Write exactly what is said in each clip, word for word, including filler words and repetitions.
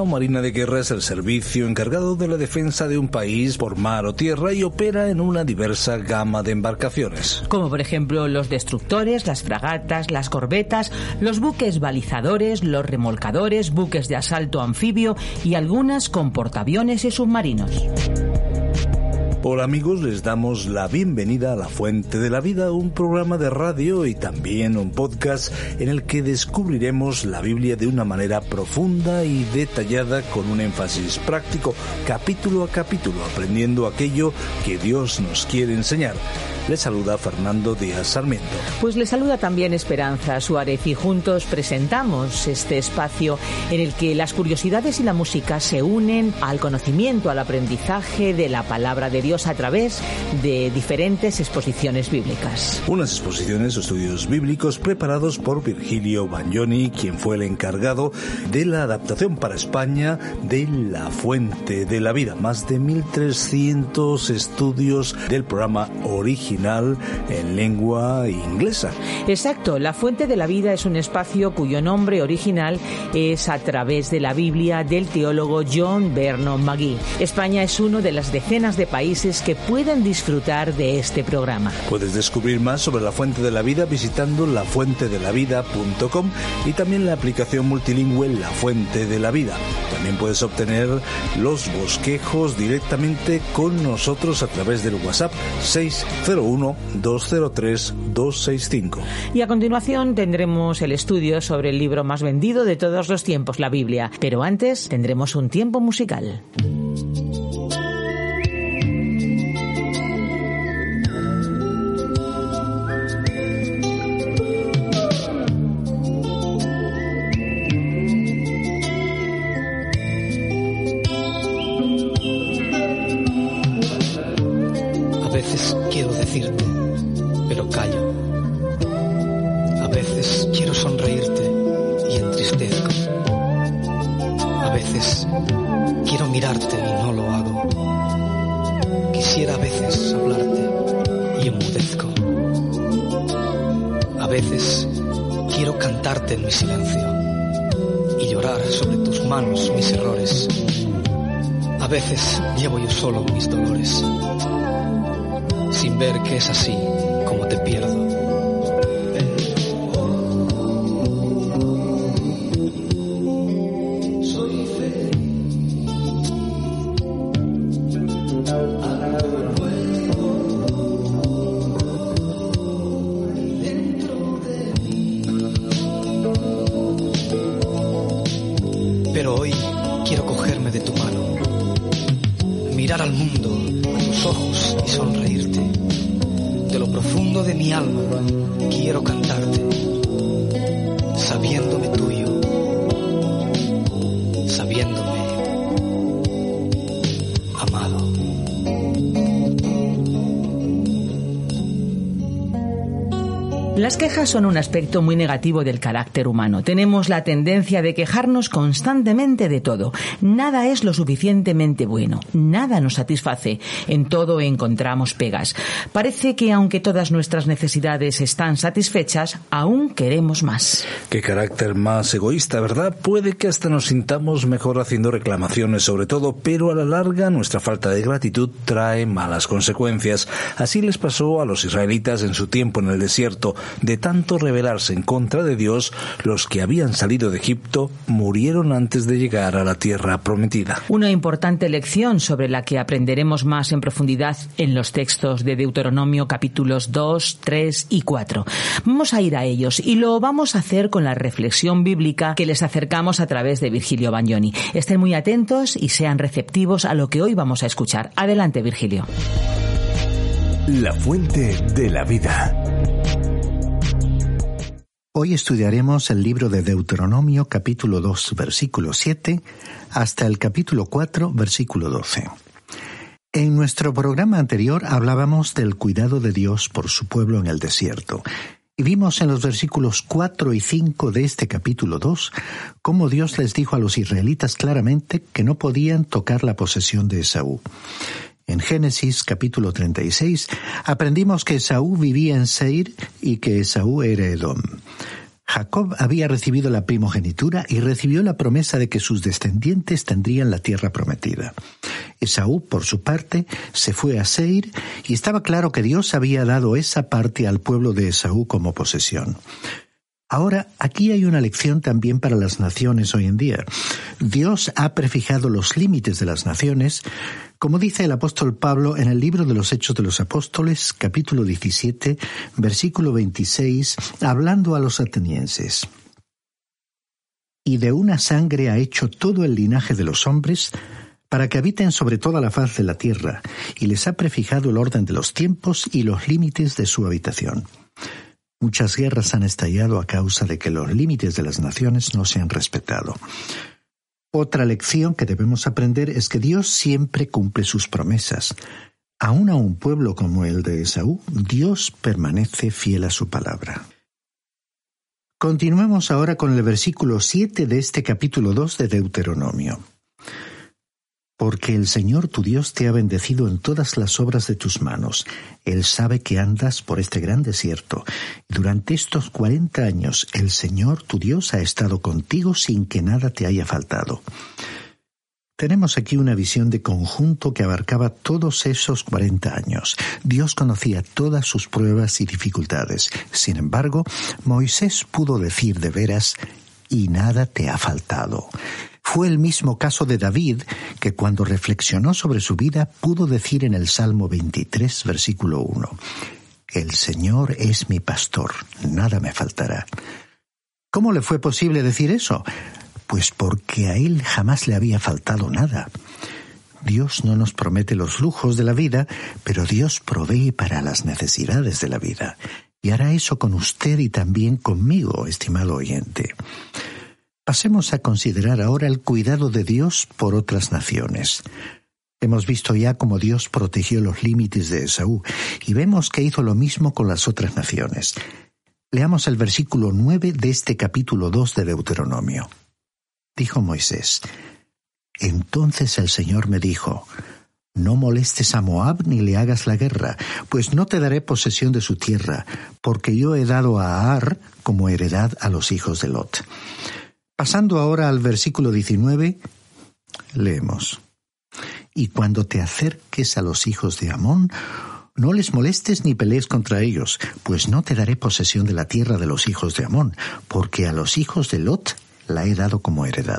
o marina de guerra es el servicio encargado de la defensa de un país por mar o tierra y opera en una diversa gama de embarcaciones. Como por ejemplo los destructores, las fragatas, las corbetas, los buques balizadores, los remolcadores, buques de asalto anfibio y algunas con portaaviones y submarinos. Hola amigos, les damos la bienvenida a La Fuente de la Vida, un programa de radio y también un podcast en el que descubriremos la Biblia de una manera profunda y detallada con un énfasis práctico, capítulo a capítulo, aprendiendo aquello que Dios nos quiere enseñar. Les saluda Fernando Díaz Sarmiento. Pues les saluda también Esperanza Suárez y juntos presentamos este espacio en el que las curiosidades y la música se unen al conocimiento, al aprendizaje de la palabra de Dios a través de diferentes exposiciones bíblicas. Unas exposiciones o estudios bíblicos preparados por Virgilio Bagnoni, quien fue el encargado de la adaptación para España de La Fuente de la Vida. Más de mil trescientos estudios del programa original en lengua inglesa. Exacto, La Fuente de la Vida es un espacio cuyo nombre original es a través de la Biblia del teólogo John Vernon McGee. España es uno de las decenas de países que pueden disfrutar de este programa. Puedes descubrir más sobre La Fuente de la Vida visitando la fuente de la vida punto com y también la aplicación multilingüe La Fuente de la Vida. También puedes obtener los bosquejos directamente con nosotros a través del WhatsApp seis cero uno, dos cero tres, dos seis cinco. Y a continuación tendremos el estudio sobre el libro más vendido de todos los tiempos, la Biblia. Pero antes tendremos un tiempo musical. Pero callo. A veces quiero sonreírte y entristezco. A veces quiero mirarte y no lo hago. Quisiera a veces hablarte y enmudezco. A veces quiero cantarte en mi silencio y llorar sobre tus manos mis errores. A veces llevo yo solo mis dolores, sin ver que es así como te pierdo. Soy feliz. Dentro de mí. Pero hoy quiero cogerme de tu mano, mirar al mundo a tus ojos y sonreírte. De lo profundo de mi alma quiero cantarte, sabiéndome tuyo, sabiéndome amado. Las quejas son un aspecto muy negativo del carácter humano. Tenemos la tendencia de quejarnos constantemente de todo. Nada es lo suficientemente bueno, nada nos satisface, en todo encontramos pegas. Parece que aunque todas nuestras necesidades están satisfechas, aún queremos más. Qué carácter más egoísta, ¿verdad? Puede que hasta nos sintamos mejor haciendo reclamaciones sobre todo, pero a la larga nuestra falta de gratitud trae malas consecuencias. Así les pasó a los israelitas en su tiempo en el desierto. De tanto rebelarse en contra de Dios, los que habían salido de Egipto murieron antes de llegar a la tierra prometida. Una importante lección sobre la que aprenderemos más en profundidad en los textos de Deuteronomio capítulos dos, tres y cuatro. Vamos a ir a ellos y lo vamos a hacer con la reflexión bíblica que les acercamos a través de Virgilio Bagnoni. Estén muy atentos y sean receptivos a lo que hoy vamos a escuchar. Adelante, Virgilio. La Fuente de la Vida. Hoy estudiaremos el libro de Deuteronomio capítulo dos versículo siete hasta el capítulo cuatro versículo doce. En nuestro programa anterior hablábamos del cuidado de Dios por su pueblo en el desierto y vimos en los versículos cuatro y cinco de este capítulo dos cómo Dios les dijo a los israelitas claramente que no podían tocar la posesión de Esaú. En Génesis capítulo treinta y seis aprendimos que Esaú vivía en Seir y que Esaú era Edom. Jacob había recibido la primogenitura y recibió la promesa de que sus descendientes tendrían la tierra prometida. Esaú, por su parte, se fue a Seir y estaba claro que Dios había dado esa parte al pueblo de Esaú como posesión. Ahora, aquí hay una lección también para las naciones hoy en día. Dios ha prefijado los límites de las naciones, como dice el apóstol Pablo en el libro de los Hechos de los Apóstoles, capítulo diecisiete, versículo veintiséis, hablando a los atenienses. Y de una sangre ha hecho todo el linaje de los hombres, para que habiten sobre toda la faz de la tierra, y les ha prefijado el orden de los tiempos y los límites de su habitación. Muchas guerras han estallado a causa de que los límites de las naciones no se han respetado. Otra lección que debemos aprender es que Dios siempre cumple sus promesas. Aún a un pueblo como el de Esaú, Dios permanece fiel a su palabra. Continuemos ahora con el versículo siete de este capítulo dos de Deuteronomio. Porque el Señor tu Dios te ha bendecido en todas las obras de tus manos. Él sabe que andas por este gran desierto. Y durante estos cuarenta años el Señor tu Dios ha estado contigo sin que nada te haya faltado. Tenemos aquí una visión de conjunto que abarcaba todos esos cuarenta años. Dios conocía todas sus pruebas y dificultades. Sin embargo, Moisés pudo decir de veras, y nada te ha faltado. Fue el mismo caso de David, que cuando reflexionó sobre su vida pudo decir en el Salmo veintitrés, versículo uno, «El Señor es mi pastor, nada me faltará». ¿Cómo le fue posible decir eso? Pues porque a él jamás le había faltado nada. Dios no nos promete los lujos de la vida, pero Dios provee para las necesidades de la vida. Y hará eso con usted y también conmigo, estimado oyente. Pasemos a considerar ahora el cuidado de Dios por otras naciones. Hemos visto ya cómo Dios protegió los límites de Esaú y vemos que hizo lo mismo con las otras naciones. Leamos el versículo nueve de este capítulo dos de Deuteronomio. Dijo Moisés, «Entonces el Señor me dijo, no molestes a Moab ni le hagas la guerra, pues no te daré posesión de su tierra, porque yo he dado a Ar como heredad a los hijos de Lot». Pasando ahora al versículo diecinueve, leemos. «Y cuando te acerques a los hijos de Amón, no les molestes ni pelees contra ellos, pues no te daré posesión de la tierra de los hijos de Amón, porque a los hijos de Lot la he dado como heredad».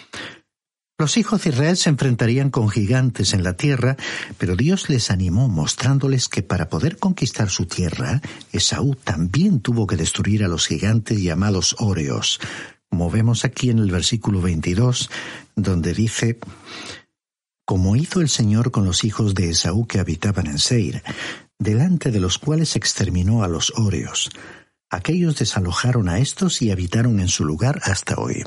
Los hijos de Israel se enfrentarían con gigantes en la tierra, pero Dios les animó mostrándoles que para poder conquistar su tierra, Esaú también tuvo que destruir a los gigantes llamados Óreos, como vemos aquí en el versículo veintidós, donde dice, «Como hizo el Señor con los hijos de Esaú que habitaban en Seir, delante de los cuales exterminó a los Óreos. Aquellos desalojaron a estos y habitaron en su lugar hasta hoy».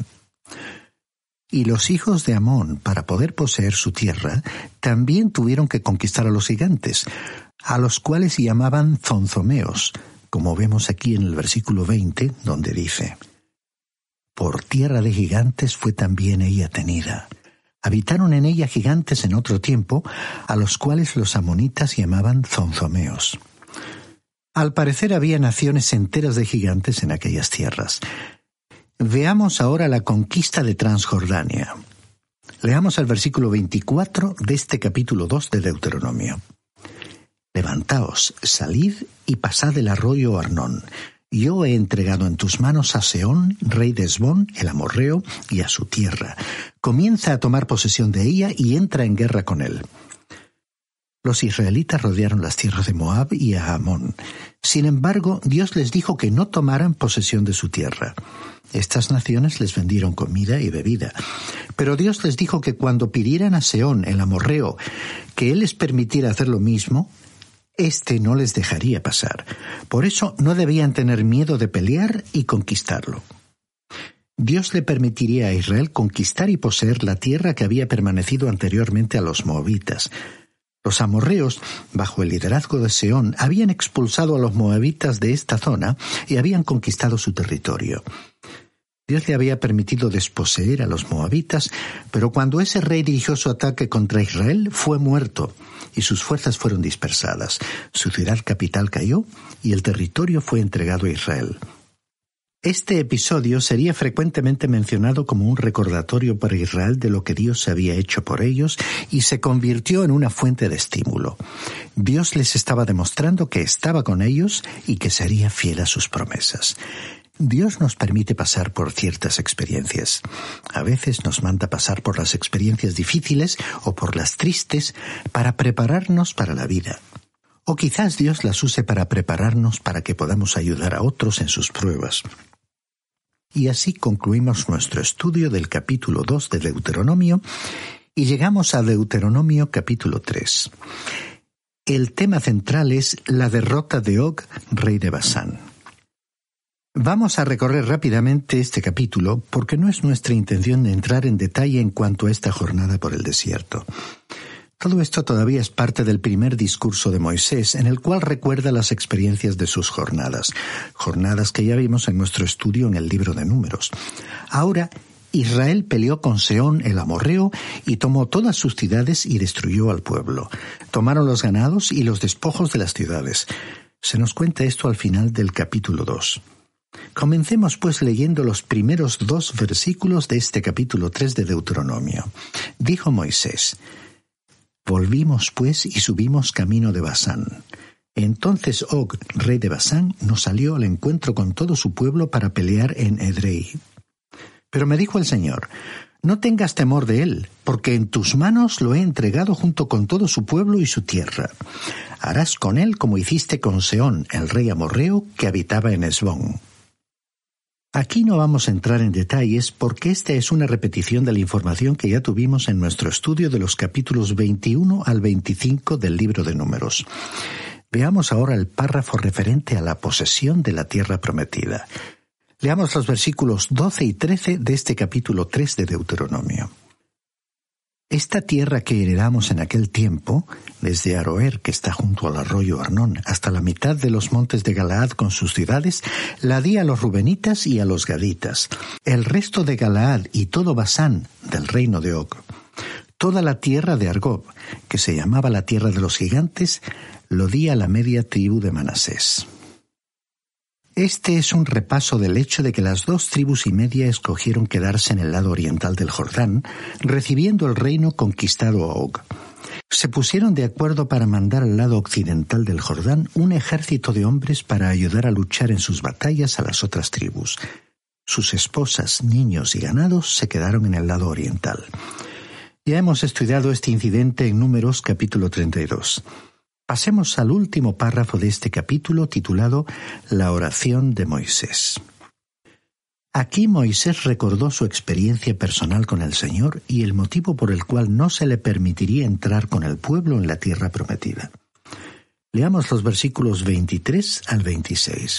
Y los hijos de Amón, para poder poseer su tierra, también tuvieron que conquistar a los gigantes, a los cuales llamaban zonzomeos, como vemos aquí en el versículo veinte, donde dice, «Por tierra de gigantes fue también ella tenida. Habitaron en ella gigantes en otro tiempo, a los cuales los amonitas llamaban zonzomeos». Al parecer había naciones enteras de gigantes en aquellas tierras. Veamos ahora la conquista de Transjordania. Leamos el versículo veinticuatro de este capítulo dos de Deuteronomio. «Levantaos, salid y pasad el arroyo Arnón. Yo he entregado en tus manos a Sehón, rey de Hesbón, el amorreo, y a su tierra. Comienza a tomar posesión de ella y entra en guerra con él». Los israelitas rodearon las tierras de Moab y a Amón. Sin embargo, Dios les dijo que no tomaran posesión de su tierra. Estas naciones les vendieron comida y bebida. Pero Dios les dijo que cuando pidieran a Sehón, el amorreo, que él les permitiera hacer lo mismo, éste no les dejaría pasar. Por eso no debían tener miedo de pelear y conquistarlo. Dios le permitiría a Israel conquistar y poseer la tierra que había permanecido anteriormente a los moabitas. Los amorreos, bajo el liderazgo de Sehón, habían expulsado a los moabitas de esta zona y habían conquistado su territorio. Dios le había permitido desposeer a los moabitas, pero cuando ese rey dirigió su ataque contra Israel, fue muerto y sus fuerzas fueron dispersadas. Su ciudad capital cayó y el territorio fue entregado a Israel. Este episodio sería frecuentemente mencionado como un recordatorio para Israel de lo que Dios había hecho por ellos y se convirtió en una fuente de estímulo. Dios les estaba demostrando que estaba con ellos y que sería fiel a sus promesas. Dios nos permite pasar por ciertas experiencias. A veces nos manda pasar por las experiencias difíciles o por las tristes para prepararnos para la vida. O quizás Dios las use para prepararnos para que podamos ayudar a otros en sus pruebas. Y así concluimos nuestro estudio del capítulo dos de Deuteronomio y llegamos a Deuteronomio capítulo tres. El tema central es la derrota de Og, rey de Basán. Vamos a recorrer rápidamente este capítulo porque no es nuestra intención entrar en detalle en cuanto a esta jornada por el desierto. Todo esto todavía es parte del primer discurso de Moisés, en el cual recuerda las experiencias de sus jornadas, jornadas que ya vimos en nuestro estudio en el libro de Números. Ahora, Israel peleó con Sehón el amorreo y tomó todas sus ciudades y destruyó al pueblo. Tomaron los ganados y los despojos de las ciudades. Se nos cuenta esto al final del capítulo dos. Comencemos pues leyendo los primeros dos versículos de este capítulo tres de Deuteronomio. Dijo Moisés: Volvimos pues y subimos camino de Basán. Entonces Og, rey de Basán, nos salió al encuentro con todo su pueblo para pelear en Edrei. Pero me dijo el Señor: No tengas temor de él, porque en tus manos lo he entregado junto con todo su pueblo y su tierra. Harás con él como hiciste con Sehón, el rey amorreo, que habitaba en Hesbón. Aquí no vamos a entrar en detalles porque esta es una repetición de la información que ya tuvimos en nuestro estudio de los capítulos veintiuno al veinticinco del libro de Números. Veamos ahora el párrafo referente a la posesión de la tierra prometida. Leamos los versículos doce y trece de este capítulo tres de Deuteronomio. Esta tierra que heredamos en aquel tiempo, desde Aroer, que está junto al arroyo Arnón, hasta la mitad de los montes de Galaad con sus ciudades, la di a los rubenitas y a los gaditas. El resto de Galaad y todo Basán, del reino de Og. Toda la tierra de Argob, que se llamaba la tierra de los gigantes, lo di a la media tribu de Manasés. Este es un repaso del hecho de que las dos tribus y media escogieron quedarse en el lado oriental del Jordán, recibiendo el reino conquistado a Og. Se pusieron de acuerdo para mandar al lado occidental del Jordán un ejército de hombres para ayudar a luchar en sus batallas a las otras tribus. Sus esposas, niños y ganados se quedaron en el lado oriental. Ya hemos estudiado este incidente en Números capítulo treinta y dos. Pasemos al último párrafo de este capítulo titulado La oración de Moisés. Aquí Moisés recordó su experiencia personal con el Señor y el motivo por el cual no se le permitiría entrar con el pueblo en la tierra prometida. Leamos los versículos veintitrés al veintiséis.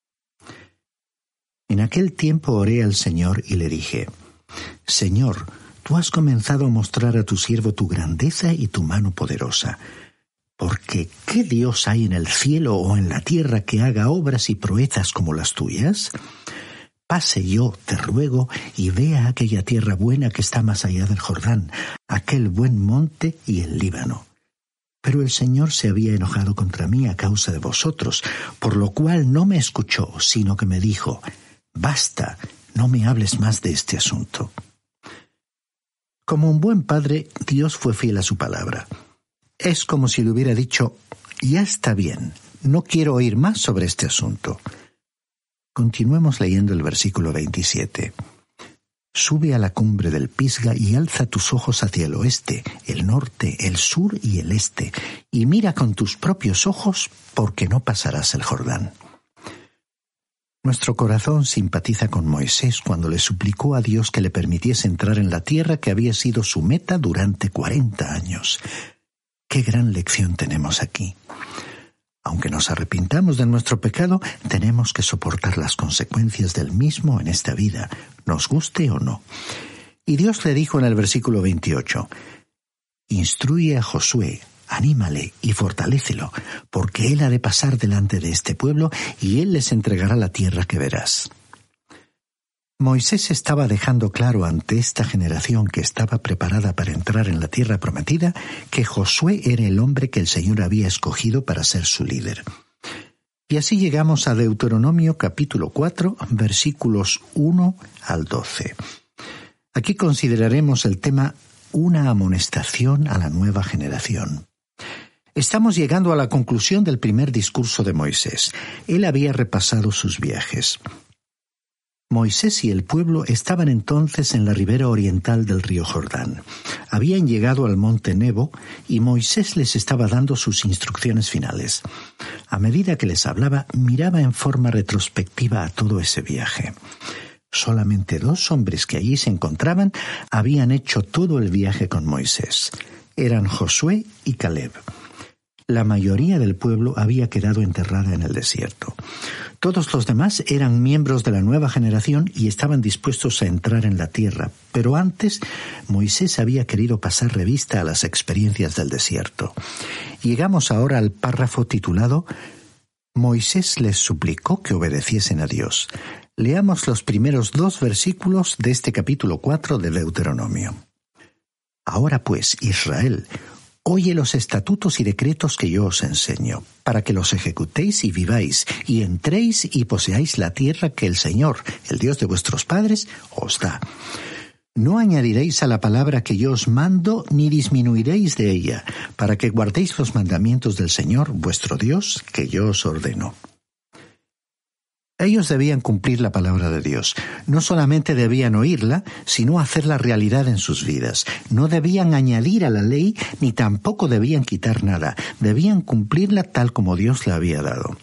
En aquel tiempo oré al Señor y le dije: Señor, tú has comenzado a mostrar a tu siervo tu grandeza y tu mano poderosa. Porque ¿qué Dios hay en el cielo o en la tierra que haga obras y proezas como las tuyas? Pase yo, te ruego, y vea aquella tierra buena que está más allá del Jordán, aquel buen monte y el Líbano. Pero el Señor se había enojado contra mí a causa de vosotros, por lo cual no me escuchó, sino que me dijo: Basta, no me hables más de este asunto. Como un buen padre, Dios fue fiel a su palabra. Es como si le hubiera dicho: ya está bien, no quiero oír más sobre este asunto. Continuemos leyendo el versículo veintisiete. Sube a la cumbre del Pisga y alza tus ojos hacia el oeste, el norte, el sur y el este, y mira con tus propios ojos, porque no pasarás el Jordán. Nuestro corazón simpatiza con Moisés cuando le suplicó a Dios que le permitiese entrar en la tierra que había sido su meta durante cuarenta años. ¡Qué gran lección tenemos aquí! Aunque nos arrepintamos de nuestro pecado, tenemos que soportar las consecuencias del mismo en esta vida, nos guste o no. Y Dios le dijo en el versículo veintiocho: Instruye a Josué, anímale y fortalécelo, porque él ha de pasar delante de este pueblo y él les entregará la tierra que verás. Moisés estaba dejando claro ante esta generación que estaba preparada para entrar en la tierra prometida que Josué era el hombre que el Señor había escogido para ser su líder. Y así llegamos a Deuteronomio capítulo cuatro, versículos uno al doce. Aquí consideraremos el tema una amonestación a la nueva generación. Estamos llegando a la conclusión del primer discurso de Moisés. Él había repasado sus viajes. Moisés y el pueblo estaban entonces en la ribera oriental del río Jordán. Habían llegado al monte Nebo y Moisés les estaba dando sus instrucciones finales. A medida que les hablaba, miraba en forma retrospectiva a todo ese viaje. Solamente dos hombres que allí se encontraban habían hecho todo el viaje con Moisés. Eran Josué y Caleb. La mayoría del pueblo había quedado enterrada en el desierto. Todos los demás eran miembros de la nueva generación y estaban dispuestos a entrar en la tierra, pero antes Moisés había querido pasar revista a las experiencias del desierto. Llegamos ahora al párrafo titulado Moisés les suplicó que obedeciesen a Dios. Leamos los primeros dos versículos de este capítulo cuatro de Deuteronomio. Ahora pues, Israel, oye los estatutos y decretos que yo os enseño, para que los ejecutéis y viváis, y entréis y poseáis la tierra que el Señor, el Dios de vuestros padres, os da. No añadiréis a la palabra que yo os mando, ni disminuiréis de ella, para que guardéis los mandamientos del Señor, vuestro Dios, que yo os ordeno. Ellos debían cumplir la palabra de Dios. No solamente debían oírla, sino hacerla realidad en sus vidas. No debían añadir a la ley, ni tampoco debían quitar nada. Debían cumplirla tal como Dios la había dado.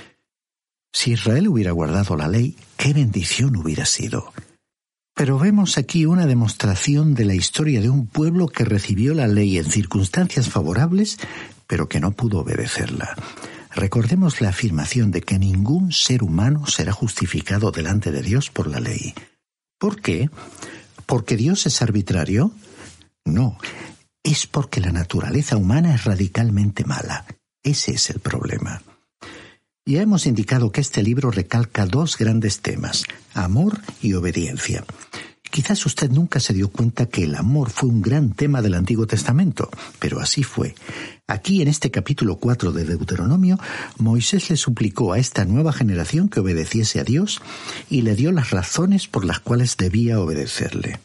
Si Israel hubiera guardado la ley, qué bendición hubiera sido. Pero vemos aquí una demostración de la historia de un pueblo que recibió la ley en circunstancias favorables, pero que no pudo obedecerla. Recordemos la afirmación de que ningún ser humano será justificado delante de Dios por la ley. ¿Por qué? ¿Porque Dios es arbitrario? No, es porque la naturaleza humana es radicalmente mala. Ese es el problema. Ya hemos indicado que este libro recalca dos grandes temas, amor y obediencia. Quizás usted nunca se dio cuenta que el amor fue un gran tema del Antiguo Testamento, pero así fue. Aquí, en este capítulo cuatro de Deuteronomio, Moisés le suplicó a esta nueva generación que obedeciese a Dios y le dio las razones por las cuales debía obedecerle.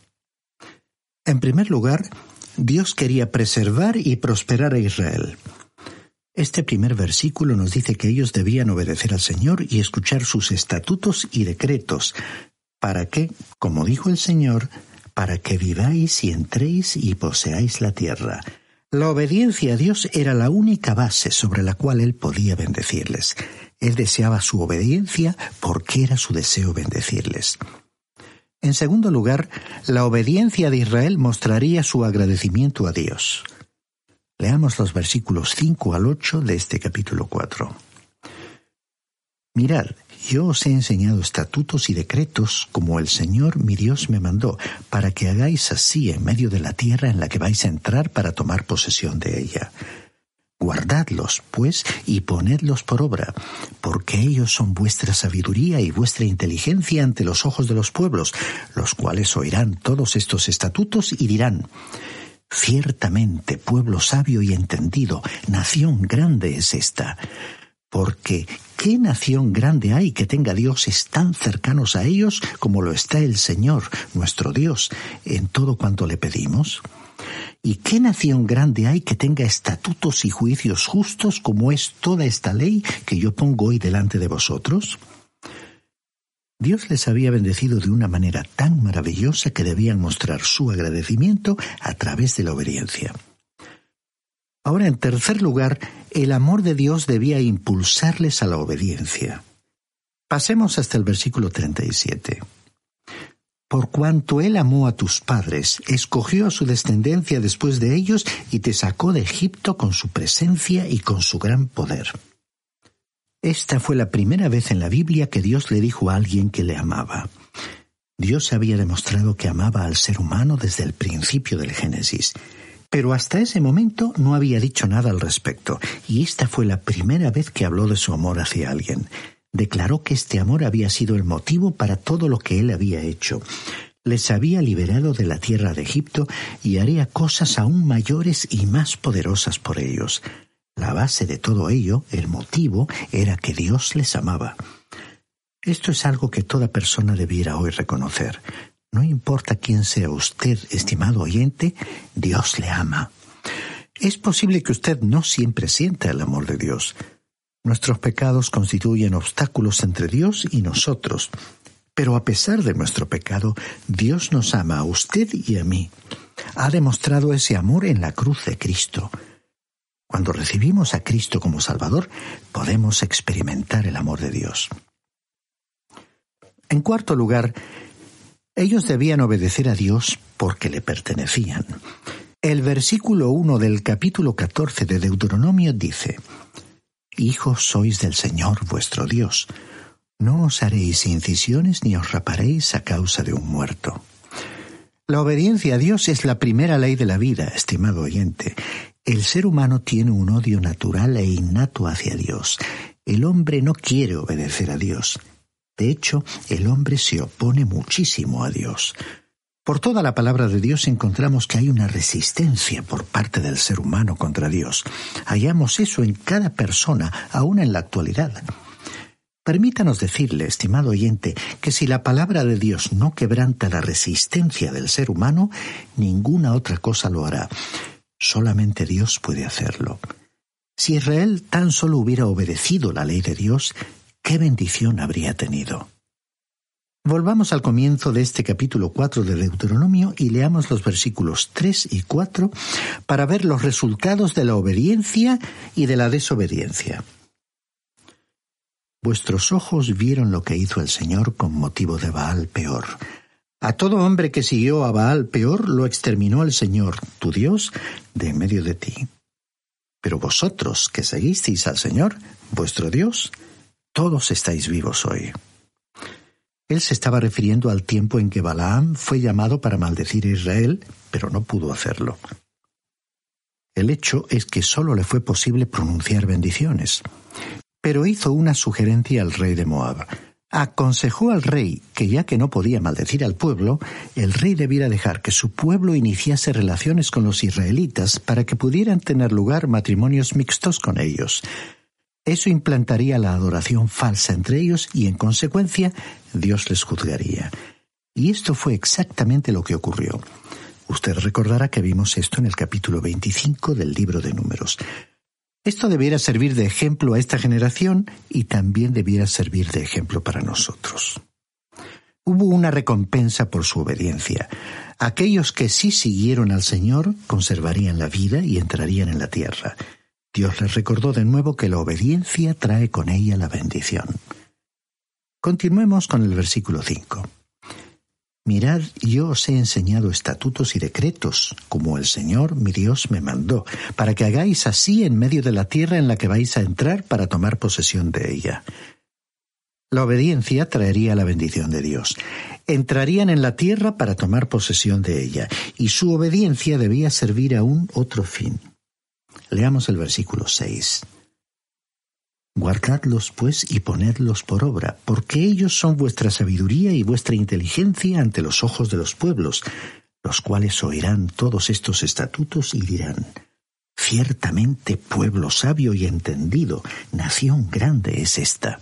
En primer lugar, Dios quería preservar y prosperar a Israel. Este primer versículo nos dice que ellos debían obedecer al Señor y escuchar sus estatutos y decretos, para que, como dijo el Señor, para que viváis y entréis y poseáis la tierra. La obediencia a Dios era la única base sobre la cual Él podía bendecirles. Él deseaba su obediencia porque era su deseo bendecirles. En segundo lugar, la obediencia de Israel mostraría su agradecimiento a Dios. Leamos los versículos cinco al ocho de este capítulo cuatro. Mirad, yo os he enseñado estatutos y decretos como el Señor mi Dios me mandó, para que hagáis así en medio de la tierra en la que vais a entrar para tomar posesión de ella. Guardadlos, pues, y ponedlos por obra, porque ellos son vuestra sabiduría y vuestra inteligencia ante los ojos de los pueblos, los cuales oirán todos estos estatutos y dirán: ciertamente, pueblo sabio y entendido, nación grande es esta. Porque, ¿qué nación grande hay que tenga dioses tan cercanos a ellos como lo está el Señor, nuestro Dios, en todo cuanto le pedimos? ¿Y qué nación grande hay que tenga estatutos y juicios justos como es toda esta ley que yo pongo hoy delante de vosotros? Dios les había bendecido de una manera tan maravillosa que debían mostrar su agradecimiento a través de la obediencia. Ahora, en tercer lugar, el amor de Dios debía impulsarles a la obediencia. Pasemos hasta el versículo treinta y siete. Por cuanto Él amó a tus padres, escogió a su descendencia después de ellos y te sacó de Egipto con su presencia y con su gran poder. Esta fue la primera vez en la Biblia que Dios le dijo a alguien que le amaba. Dios había demostrado que amaba al ser humano desde el principio del Génesis. Pero hasta ese momento no había dicho nada al respecto, y esta fue la primera vez que habló de su amor hacia alguien. Declaró que este amor había sido el motivo para todo lo que él había hecho. Les había liberado de la tierra de Egipto y haría cosas aún mayores y más poderosas por ellos. La base de todo ello, el motivo, era que Dios les amaba. Esto es algo que toda persona debiera hoy reconocer. No importa quién sea usted, estimado oyente, Dios le ama. Es posible que usted no siempre sienta el amor de Dios. Nuestros pecados constituyen obstáculos entre Dios y nosotros. Pero a pesar de nuestro pecado, Dios nos ama a usted y a mí. Ha demostrado ese amor en la cruz de Cristo. Cuando recibimos a Cristo como Salvador, podemos experimentar el amor de Dios. En cuarto lugar, ellos debían obedecer a Dios porque le pertenecían. El versículo uno del capítulo catorce de Deuteronomio dice: «Hijos sois del Señor vuestro Dios. No os haréis incisiones ni os raparéis a causa de un muerto». La obediencia a Dios es la primera ley de la vida, estimado oyente. El ser humano tiene un odio natural e innato hacia Dios. El hombre no quiere obedecer a Dios. De hecho, el hombre se opone muchísimo a Dios. Por toda la palabra de Dios encontramos que hay una resistencia por parte del ser humano contra Dios. Hallamos eso en cada persona, aún en la actualidad. Permítanos decirle, estimado oyente, que si la palabra de Dios no quebranta la resistencia del ser humano, ninguna otra cosa lo hará. Solamente Dios puede hacerlo. Si Israel tan solo hubiera obedecido la ley de Dios, ¿qué bendición habría tenido? Volvamos al comienzo de este capítulo cuatro de Deuteronomio y leamos los versículos tres y cuatro para ver los resultados de la obediencia y de la desobediencia. Vuestros ojos vieron lo que hizo el Señor con motivo de Baal Peor. A todo hombre que siguió a Baal Peor lo exterminó el Señor, tu Dios, de en medio de ti. Pero vosotros que seguisteis al Señor, vuestro Dios, todos estáis vivos hoy. Él se estaba refiriendo al tiempo en que Balaam fue llamado para maldecir a Israel, pero no pudo hacerlo. El hecho es que solo le fue posible pronunciar bendiciones. Pero hizo una sugerencia al rey de Moab. Aconsejó al rey que ya que no podía maldecir al pueblo, el rey debiera dejar que su pueblo iniciase relaciones con los israelitas para que pudieran tener lugar matrimonios mixtos con ellos. Eso implantaría la adoración falsa entre ellos y, en consecuencia, Dios les juzgaría. Y esto fue exactamente lo que ocurrió. Usted recordará que vimos esto en el capítulo veinticinco del libro de Números. Esto debiera servir de ejemplo a esta generación y también debiera servir de ejemplo para nosotros. Hubo una recompensa por su obediencia. Aquellos que sí siguieron al Señor conservarían la vida y entrarían en la tierra. Dios les recordó de nuevo que la obediencia trae con ella la bendición. Continuemos con el versículo cinco. Mirad, yo os he enseñado estatutos y decretos, como el Señor mi Dios me mandó, para que hagáis así en medio de la tierra en la que vais a entrar para tomar posesión de ella. La obediencia traería la bendición de Dios. Entrarían en la tierra para tomar posesión de ella, y su obediencia debía servir a un otro fin. Leamos el versículo seis. Guardadlos, pues, y ponedlos por obra, porque ellos son vuestra sabiduría y vuestra inteligencia ante los ojos de los pueblos, los cuales oirán todos estos estatutos y dirán: ciertamente pueblo sabio y entendido, nación grande es esta.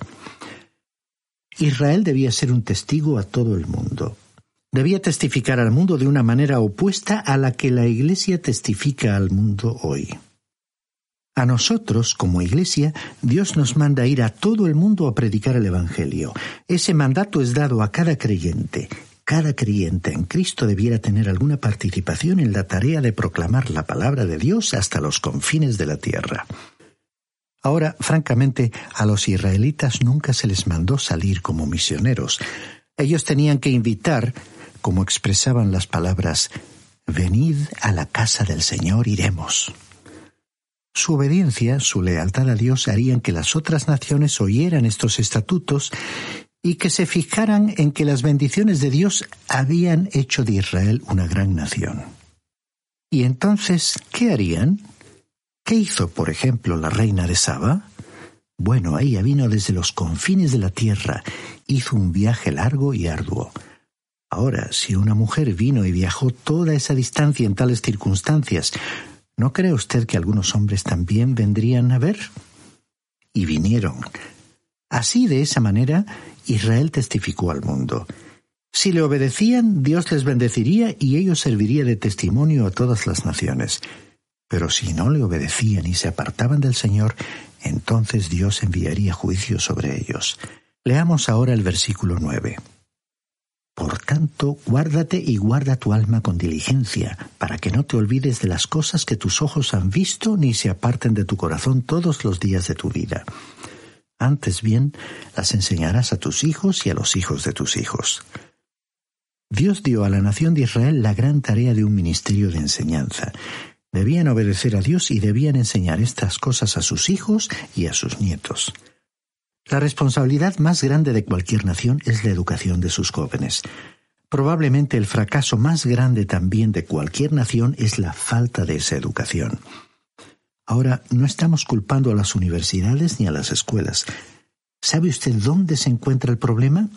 Israel debía ser un testigo a todo el mundo. Debía testificar al mundo de una manera opuesta a la que la Iglesia testifica al mundo hoy. A nosotros, como Iglesia, Dios nos manda ir a todo el mundo a predicar el Evangelio. Ese mandato es dado a cada creyente. Cada creyente en Cristo debiera tener alguna participación en la tarea de proclamar la palabra de Dios hasta los confines de la tierra. Ahora, francamente, a los israelitas nunca se les mandó salir como misioneros. Ellos tenían que invitar, como expresaban las palabras: «Venid a la casa del Señor, iremos». Su obediencia, su lealtad a Dios harían que las otras naciones oyeran estos estatutos y que se fijaran en que las bendiciones de Dios habían hecho de Israel una gran nación. Y entonces, ¿qué harían? ¿Qué hizo, por ejemplo, la reina de Saba? Bueno, ella vino desde los confines de la tierra, hizo un viaje largo y arduo. Ahora, si una mujer vino y viajó toda esa distancia en tales circunstancias, ¿No cree usted que algunos hombres también vendrían a ver? Y vinieron. Así, de esa manera, Israel testificó al mundo. Si le obedecían, Dios les bendeciría y ellos serviría de testimonio a todas las naciones. Pero si no le obedecían y se apartaban del Señor, entonces Dios enviaría juicio sobre ellos. Leamos ahora el versículo nueve. Por tanto, guárdate y guarda tu alma con diligencia, para que no te olvides de las cosas que tus ojos han visto, ni se aparten de tu corazón todos los días de tu vida. Antes bien, las enseñarás a tus hijos y a los hijos de tus hijos. Dios dio a la nación de Israel la gran tarea de un ministerio de enseñanza. Debían obedecer a Dios y debían enseñar estas cosas a sus hijos y a sus nietos. La responsabilidad más grande de cualquier nación es la educación de sus jóvenes. Probablemente el fracaso más grande también de cualquier nación es la falta de esa educación. Ahora, no estamos culpando a las universidades ni a las escuelas. ¿Sabe usted dónde se encuentra el problema?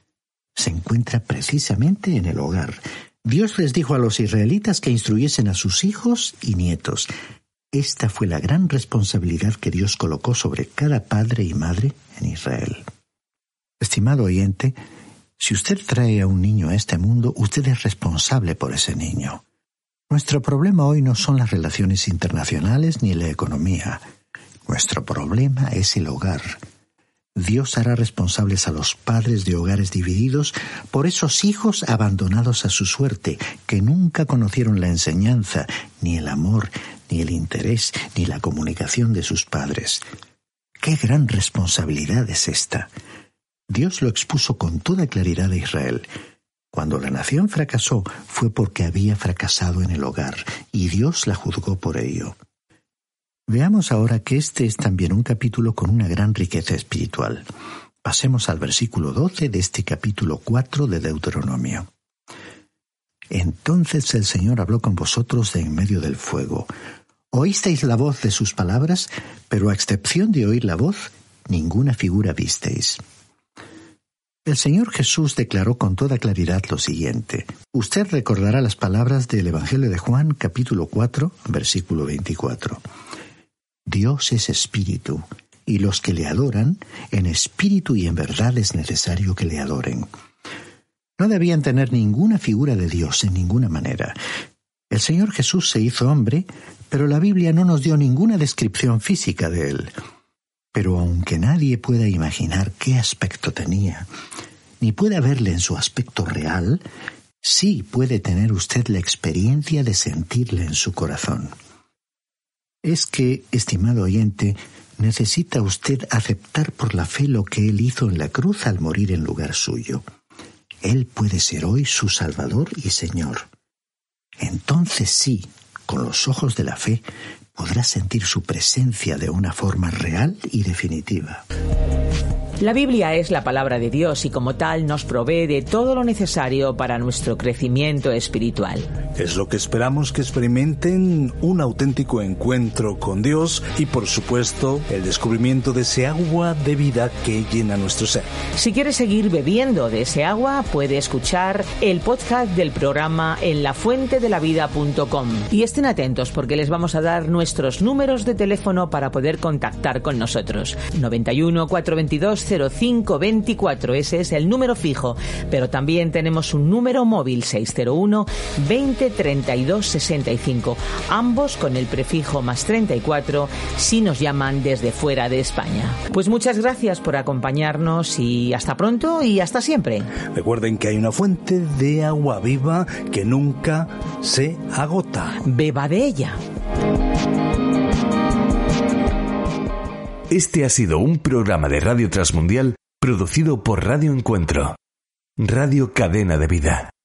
Se encuentra precisamente en el hogar. Dios les dijo a los israelitas que instruyesen a sus hijos y nietos. Esta fue la gran responsabilidad que Dios colocó sobre cada padre y madre en Israel. Estimado oyente, si usted trae a un niño a este mundo, usted es responsable por ese niño. Nuestro problema hoy no son las relaciones internacionales ni la economía. Nuestro problema es el hogar. Dios hará responsables a los padres de hogares divididos por esos hijos abandonados a su suerte, que nunca conocieron la enseñanza, ni el amor, ni el interés, ni la comunicación de sus padres. ¡Qué gran responsabilidad es esta! Dios lo expuso con toda claridad a Israel. Cuando la nación fracasó fue porque había fracasado en el hogar, y Dios la juzgó por ello. Veamos ahora que este es también un capítulo con una gran riqueza espiritual. Pasemos al versículo doce de este capítulo cuatro de Deuteronomio. Entonces el Señor habló con vosotros de en medio del fuego. Oísteis la voz de sus palabras, pero a excepción de oír la voz, ninguna figura visteis. El Señor Jesús declaró con toda claridad lo siguiente. Usted recordará las palabras del Evangelio de Juan, capítulo cuatro, versículo veinticuatro. Dios es espíritu, y los que le adoran, en espíritu y en verdad es necesario que le adoren. No debían tener ninguna figura de Dios en ninguna manera. El Señor Jesús se hizo hombre, pero la Biblia no nos dio ninguna descripción física de él. Pero aunque nadie pueda imaginar qué aspecto tenía, ni pueda verle en su aspecto real, sí puede tener usted la experiencia de sentirle en su corazón. Es que, estimado oyente, necesita usted aceptar por la fe lo que Él hizo en la cruz al morir en lugar suyo. Él puede ser hoy su Salvador y Señor. Entonces sí, con los ojos de la fe, podrá sentir su presencia de una forma real y definitiva. La Biblia es la palabra de Dios y como tal nos provee de todo lo necesario para nuestro crecimiento espiritual. Es lo que esperamos que experimenten un auténtico encuentro con Dios y, por supuesto, el descubrimiento de ese agua de vida que llena nuestro ser. Si quieres seguir bebiendo de ese agua, puede escuchar el podcast del programa en la fuente de la vida punto com. Y estén atentos porque les vamos a dar nuestros números de teléfono para poder contactar con nosotros. noventa y uno, cuatrocientos veintidós, cero cinco veinticuatro, ese es el número fijo, pero también tenemos un número móvil seiscientos uno, veinte, treinta y dos, sesenta y cinco, ambos con el prefijo más treinta y cuatro si nos llaman desde fuera de España. Pues muchas gracias por acompañarnos y hasta pronto y hasta siempre. Recuerden que hay una fuente de agua viva que nunca se agota. Beba de ella. Este ha sido un programa de Radio Transmundial producido por Radio Encuentro, Radio Cadena de Vida.